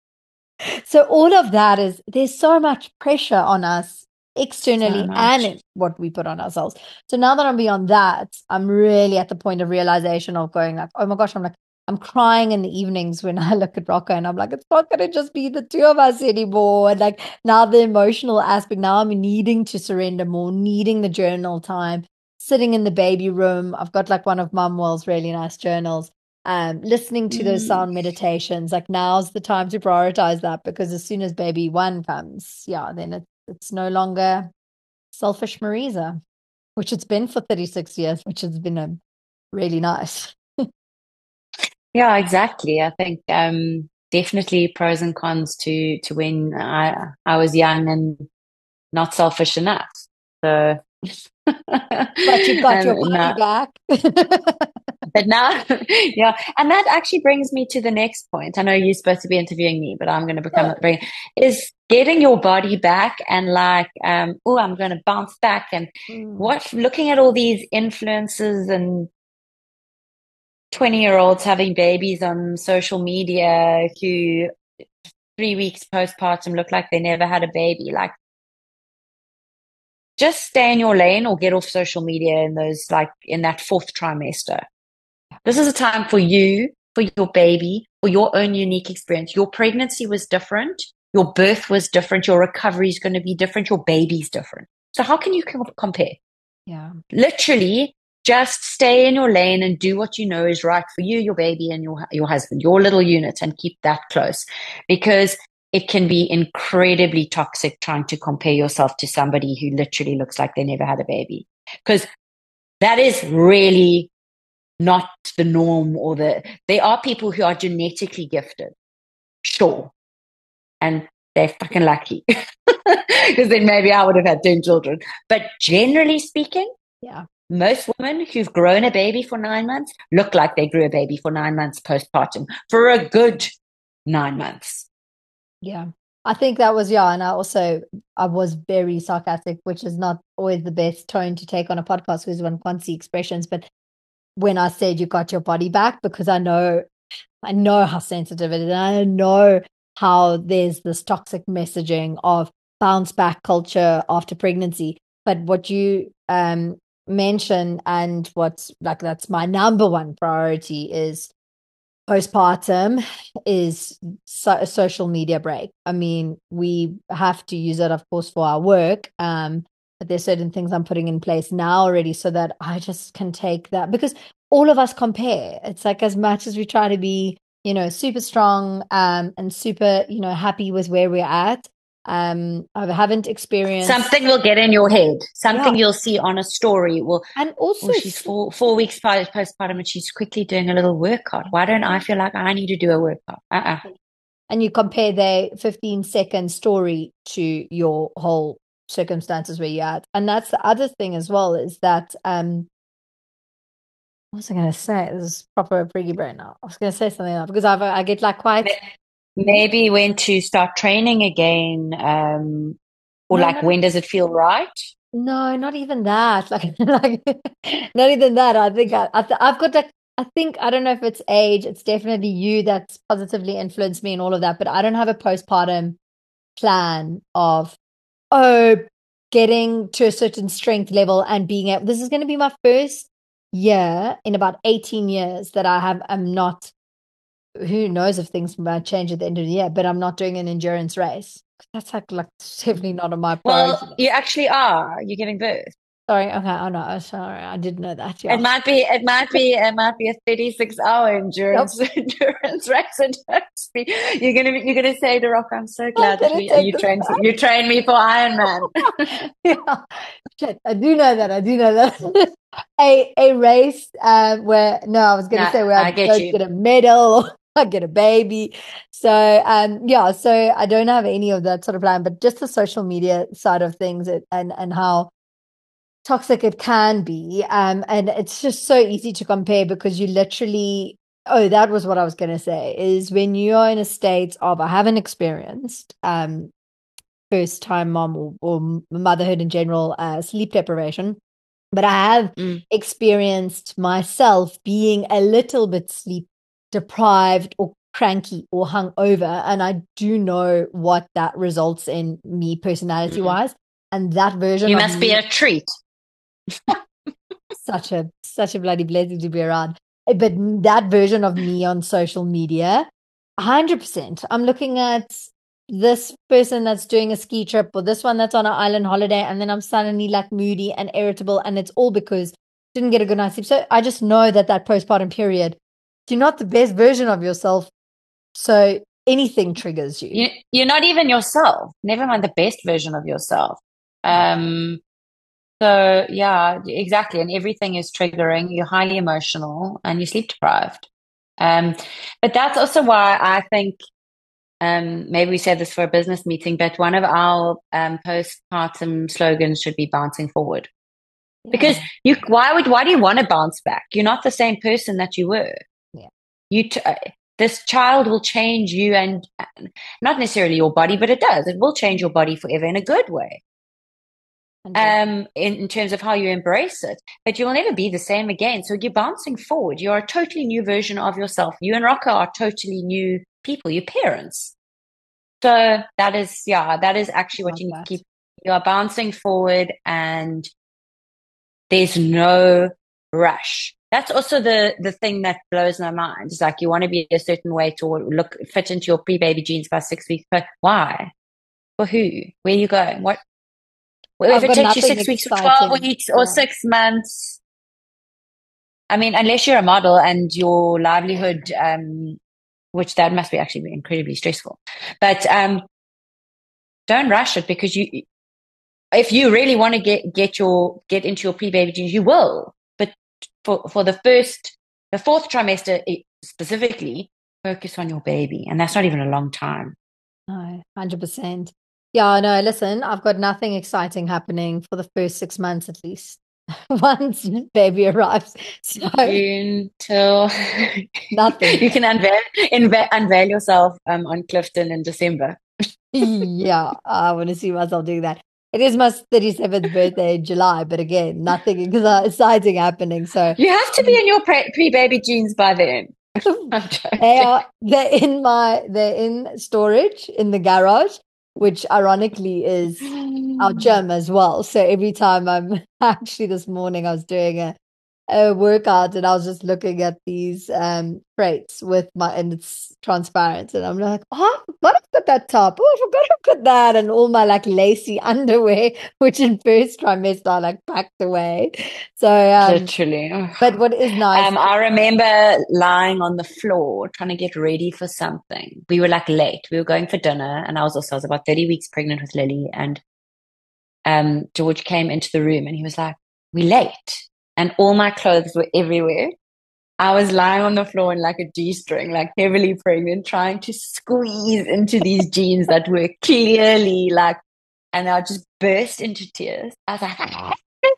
So all of that is, there's so much pressure on us externally so much. and in what we put on ourselves. So now that I'm beyond that, I'm really at the point of realization of going like, oh my gosh, I'm like, I'm crying in the evenings when I look at Rocco, and I'm like, it's not going to just be the two of us anymore. And like, now the emotional aspect, now I'm needing to surrender more, needing the journal time, sitting in the baby room. I've got like one of Mum Well's really nice journals. Um, listening to those Mm. sound meditations, like, now's the time to prioritize that, because as soon as baby one comes, yeah, then it's it's no longer selfish Marisa, which it's been for thirty-six years, which has been a really nice. Yeah, exactly. I think um, definitely pros and cons to to when I I was young and not selfish enough. So, But you got um, your body no, back. but now, yeah, and that actually brings me to the next point. I know you're supposed to be interviewing me, but I'm going to become bring is getting your body back, and like, um, oh, I'm going to bounce back, and Mm. what looking at all these influences and twenty year olds having babies on social media who three weeks postpartum look like they never had a baby. Like, just stay in your lane or get off social media in those, like in that fourth trimester. This is a time for you, for your baby, for your own unique experience. Your pregnancy was different. Your birth was different. Your recovery is going to be different. Your baby's different. So how can you compare? Yeah. Literally, just stay in your lane and do what you know is right for you, your baby, and your your husband, your little unit, and keep that close, because it can be incredibly toxic trying to compare yourself to somebody who literally looks like they never had a baby, because that is really not the norm. Or the there are people who are genetically gifted, sure, and they're fucking lucky, because then maybe I would have had ten children. But generally speaking, yeah, most women who've grown a baby for nine months look like they grew a baby for nine months postpartum for a good nine months. Yeah. I think that was, yeah. And I also, I was very sarcastic, which is not always the best tone to take on a podcast because one can't see expressions. But when I said you got your body back, because I know, I know how sensitive it is. And I know how there's this toxic messaging of bounce back culture after pregnancy. But what you um, mention, and what's like, that's my number one priority, is postpartum is so, a social media break. I mean, we have to use it, of course, for our work. Um, but there's certain things I'm putting in place now already so that I just can take that, because all of us compare. It's like, as much as we try to be, you know, super strong um, and super, you know, happy with where we're at, um, I haven't experienced something will get in your head. Something yeah. you'll see on a story. Well, and also well, she's four four weeks postpartum and she's quickly doing a little workout. Why don't I feel like I need to do a workout? Uh-uh. And you compare their fifteen second story to your whole circumstances where you're at. And that's the other thing as well, is that um what was I going to say? This is proper preggy brain now. I was going to say something else because I've, I get like quite maybe when to start training again, um or no, like no, when does it feel right? No, not even that. Like, like not even that. I think I, I I've got like, I think, I don't know if it's age. It's definitely you that's positively influenced me and all of that. But I don't have a postpartum plan of, oh, getting to a certain strength level and being able. This is going to be my first year in about eighteen years that I have. I'm not. Who knows if things might change at the end of the year? But I'm not doing an endurance race. That's like like definitely not on my priority. Well, you actually are. You're giving birth. Sorry, okay, oh no, sorry, I didn't know that. Yeah. It might be, it might be, it might be a thirty-six hour endurance Yep. endurance race. And you're gonna be, you're gonna say to Rock, I'm so glad that we, you trained back. you trained me for Ironman. Yeah, shit, I do know that. I do know that. a a race uh, where no, I was gonna No, say where I, I get don't you. get a medal or I get a baby. So um yeah, so I don't have any of that sort of plan, but just the social media side of things, and and how toxic it can be. Um, and it's just so easy to compare because you literally, oh, that was what I was going to say, is when you are in a state of, I haven't experienced um, first time mom or, or motherhood in general, uh, sleep deprivation, but I have Mm. experienced myself being a little bit sleep deprived or cranky or hungover. And I do know what that results in me personality wise. Mm. And that version you of must me, be a treat. such a such a bloody blessing to be around. But that version of me on social media, one hundred percent. I'm looking at this person that's doing a ski trip or this one that's on an island holiday, and then I'm suddenly like moody and irritable, and it's all because I didn't get a good night's sleep. So I just know that that postpartum period, you're not the best version of yourself. So anything triggers you. you you're not even yourself. Never mind the best version of yourself. Um, so yeah, exactly. And everything is triggering. You're highly emotional and you're sleep deprived. Um, but that's also why I think, um, maybe we said this for a business meeting, but one of our um, postpartum slogans should be bouncing forward. Yeah. Because you, why would, why do you want to bounce back? You're not the same person that you were. Yeah. You, t- this child will change you, and not necessarily your body, but it does. It will change your body forever in a good way. Um, in, in terms of how you embrace it, but you'll never be the same again. So you're bouncing forward. You're a totally new version of yourself. You and Rocco are totally new people, your parents. So that is, yeah, that is actually what you need to keep You are bouncing forward and there's no rush. That's also the the thing that blows my mind. It's like you want to be a certain way to look fit into your pre-baby jeans by six weeks, but why? For who? Where are you going? What? Well, if I've it got takes you nothing six weeks or twelve exciting. weeks or Yeah. six months, I mean, unless you're a model and your livelihood, um, which that must be actually be incredibly stressful, but um, don't rush it because you, if you really want to get get your get into your pre-baby jeans, you will. But for for the first, the fourth trimester specifically, focus on your baby, and that's not even a long time. No, one hundred percent. Yeah, no, listen, I've got nothing exciting happening for the first six months at least. Once baby arrives. So June till nothing. you can unveil unveil, unveil yourself um, on Clifton in December. Yeah, I want to see myself doing that. It is my thirty-seventh birthday in July, but again, nothing exciting happening. So You have to be in your pre- pre-baby jeans by then. I'm they joking. are they're in my they're in storage in the garage, which ironically is our gym as well. So every time I'm actually this morning I was doing a a workout and I was just looking at these um crates with my and it's transparent and I'm like, oh, I forgot to put that top. Oh, I forgot to put that and all my like lacy underwear, which in first trimester I like packed away. So um, Literally. but what is nice, Um, I remember lying on the floor trying to get ready for something. We were like late. We were going for dinner, and I was also I was about thirty weeks pregnant with Lily, and um, George came into the room and he was like, "We're late," and all my clothes were everywhere. I was lying on the floor in like a G-string, like heavily pregnant, trying to squeeze into these jeans that were clearly like, and I just burst into tears. I was like,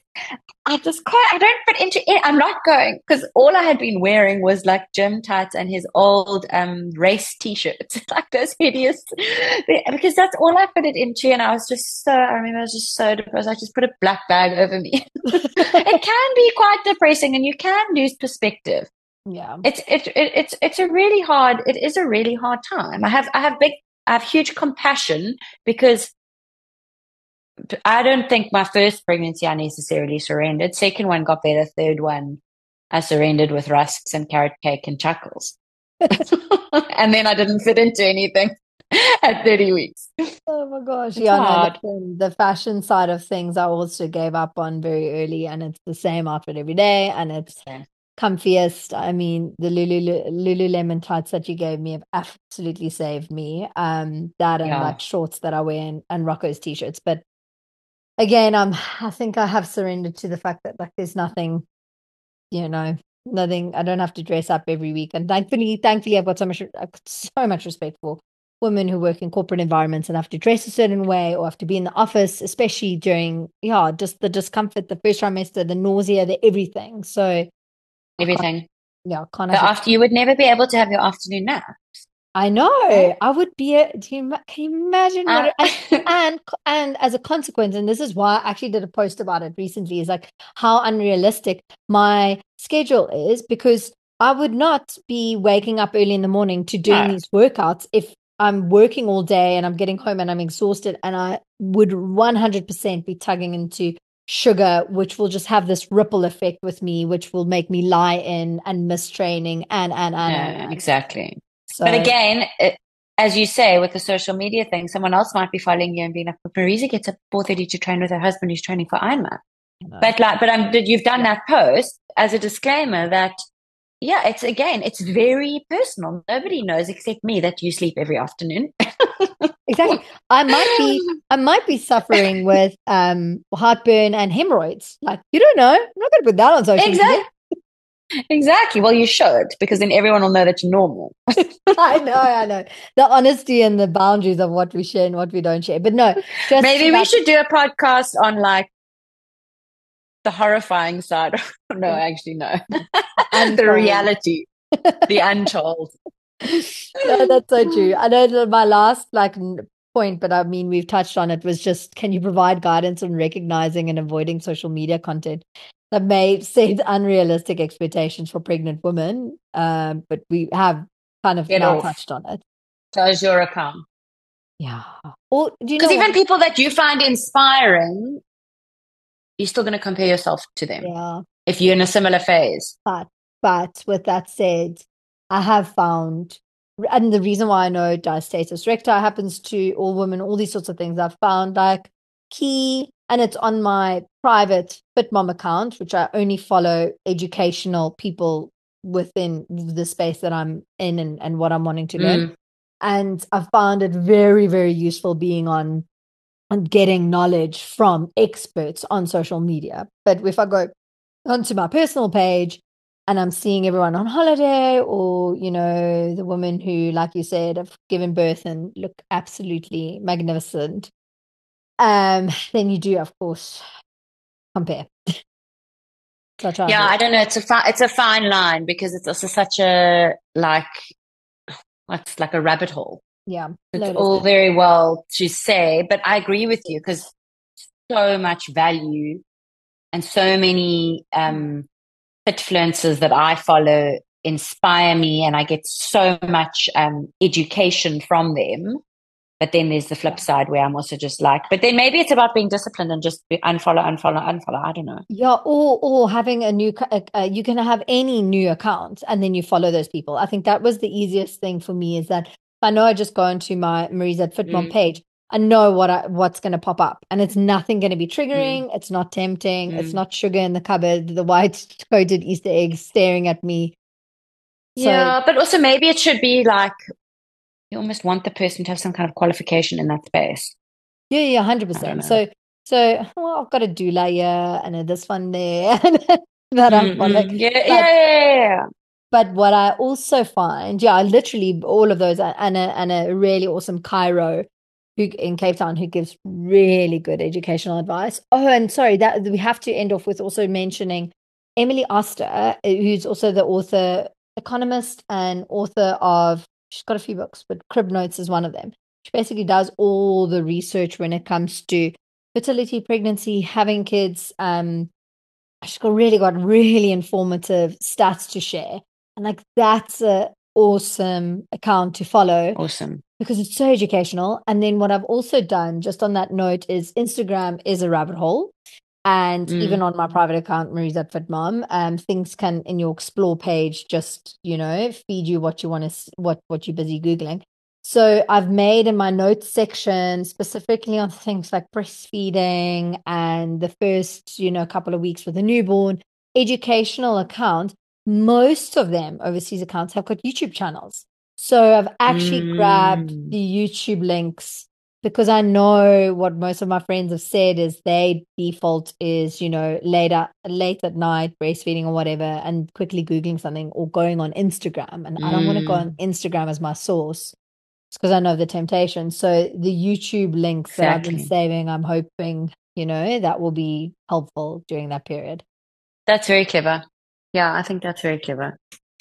I just can't, I don't fit into it. I'm not going because all I had been wearing was like gym tights and his old um race t-shirts, like those hideous, because that's all I fitted into. And I was just so, I remember I was just so depressed. I just put a black bag over me. It can be quite depressing and you can lose perspective. yeah. It's, it, it, it's, it's a really hard, it is a really hard time. I have, I have big, I have huge compassion because I don't think my first pregnancy I necessarily surrendered. Second one got better. Third one, I surrendered with rusks and carrot cake and chuckles. And then I didn't fit into anything at thirty weeks. Oh my gosh. It's Yeah, no, hard. listen, the fashion side of things I also gave up on very early and it's the same outfit every day and it's Okay. comfiest. I mean, the Lulu Lululemon tights that you gave me have absolutely saved me. Um, that and Yeah. like shorts that I wear and, and Rocco's t-shirts. But again, I'm I think I have surrendered to the fact that like there's nothing, you know, nothing. I don't have to dress up every week. And thankfully, thankfully, I've got so much I've got so much respect for women who work in corporate environments and have to dress a certain way or have to be in the office, especially during yeah, just the discomfort, the first trimester, the nausea, the everything. So Everything. yeah, can't The have after you would never be able to have your afternoon nap. I know. Okay. I would be a, do you, can you imagine what Uh, it, and, and and as a consequence, and this is why I actually did a post about it recently, is like how unrealistic my schedule is because I would not be waking up early in the morning to doing no. these workouts if I'm working all day and I'm getting home and I'm exhausted and I would one hundred percent be tugging into sugar, which will just have this ripple effect with me, which will make me lie in and miss training and and and, and, No, and. exactly. So But again, it, as you say, with the social media thing, someone else might be following you and being like, "But Marisa gets up four thirty to train with her husband who's training for Ironman." no. But like, but I'm, you've done that post as a disclaimer that, yeah, it's again, it's very personal. Nobody knows except me that you sleep every afternoon. Exactly. I might be I might be suffering with um heartburn and hemorrhoids. Like you don't know. I'm not gonna put that on social Exactly. media. Exactly. Well, you should, because then everyone will know that you're normal. I know, I know. The honesty and the boundaries of what we share and what we don't share. But no, just Maybe we like, should do a podcast on like the horrifying side. No, actually, no. The reality, the untold. No, that's so true. I know that my last like point, but I mean we've touched on it, was just can you provide guidance on recognizing and avoiding social media content that may set unrealistic expectations for pregnant women? Um, but we have kind of Get now off. touched on it. Close your account. Yeah. Or do you know Because even what? people that you find inspiring, you're still going to compare yourself to them Yeah. if you're in a similar phase. But but with that said, I have found, and the reason why I know diastasis recti happens to all women, all these sorts of things, I've found like key, and it's on my private FitMom account, which I only follow educational people within the space that I'm in and, and what I'm wanting to learn. Mm. And I found it very, very useful being on and getting knowledge from experts on social media. But if I go onto my personal page and I'm seeing everyone on holiday, or, you know, the women who, like you said, have given birth and look absolutely magnificent, um, then you do, of course, compare. So I try Yeah, to, I don't know. It's a fi- it's a fine line because it's also such a like it's like a rabbit hole. yeah, It's notice all it. very well to say, but I agree with you because so much value and so many um influencers that I follow inspire me, and I get so much um education from them. But then there's the flip side where I'm also just like, but then maybe it's about being disciplined and just be unfollow, unfollow, unfollow. I don't know. Yeah, or or having a new, uh, uh, you can have any new account and then you follow those people. I think that was the easiest thing for me, is that if I know I just go into my Marie's at FitMom Mm, page, I know what I, what's going to pop up, and it's nothing going to be mm, triggering. It's not tempting. It's mm. not sugar in the cupboard, the white coated Easter eggs staring at me. So Yeah, but also maybe it should be like you almost want the person to have some kind of qualification in that space. yeah, yeah, one hundred I don't percent. know. So, so well, I've got a doula here and a this one there that I'm Mm, following. mm. Yeah, yeah, But yeah, yeah. But what I also find, yeah, literally all of those, and a, and a really awesome Cairo who in Cape Town who gives really good educational advice. Oh, and sorry, that we have to end off with also mentioning Emily Oster, who's also the author, economist, and author of, she's got a few books, but Crib Notes is one of them. She basically does all the research when it comes to fertility, pregnancy, having kids. Um, she's got really got really informative stats to share. And like that's a awesome account to follow Awesome. because it's so educational. And then what I've also done, just on that note, is Instagram is a rabbit hole. And even Mm. on my private account, Marie's at Fit Mom, um, things can in your explore page just, you know, feed you what you want to, what what you're busy Googling. So I've made in my notes section specifically on things like breastfeeding and the first, you know, couple of weeks with a newborn, educational account. Most of them, overseas accounts, have got YouTube channels. So I've actually grabbed Mm. the YouTube links because I know what most of my friends have said is they default is, you know, later, late at night, breastfeeding or whatever, and quickly Googling something or going on Instagram. And I don't want to go on Mm. Instagram as my source because I know the temptation. So the YouTube links that I've been Exactly. saving, I'm hoping, you know, that will be helpful during that period. That's very clever. Yeah, I think that's very clever.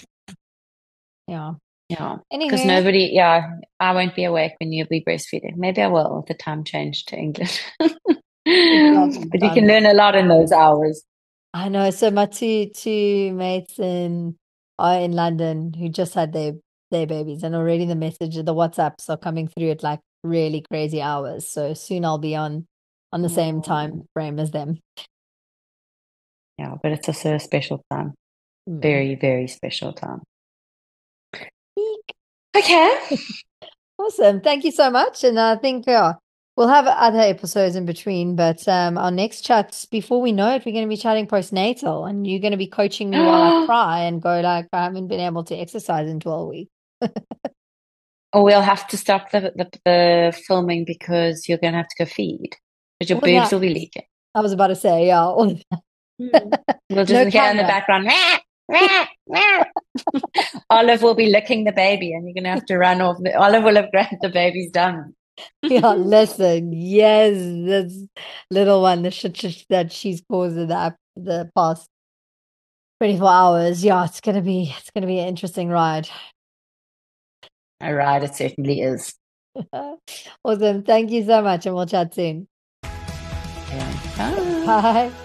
Yeah. Yeah. Because Anywho, nobody, yeah, I won't be awake when you'll be breastfeeding. Maybe I will if the time changed to English. good job But you can done. learn a lot in those hours. I know. So my two two mates in are in London who just had their their babies, and already the message, the WhatsApps are coming through at like really crazy hours. So soon I'll be on on the same time Oh, frame as them. yeah, but it's also a special time. Mm. Very, very special time. Eek. Okay. Awesome. Thank you so much. And I think yeah, we'll have other episodes in between, but um, our next chat, before we know it, we're going to be chatting postnatal, and you're going to be coaching me while I cry and go like, I haven't been able to exercise in twelve weeks. Or we'll have to stop the, the the filming because you're going to have to go feed. But your All boobs that. will be leaking. I was about to say, yeah. all Hmm. We'll No just hear in the camera. background. "Rah, rah, rah." Olive will be licking the baby, and you're going to have to run off. The, Olive will have grabbed the baby's done. Yeah, listen, yes, this little one, the shit shit that she's caused in the, the past twenty-four hours. Yeah, it's gonna be it's gonna be an interesting ride. All right, it certainly is. Awesome. Thank you so much, and we'll chat soon. Yeah. Bye. Bye.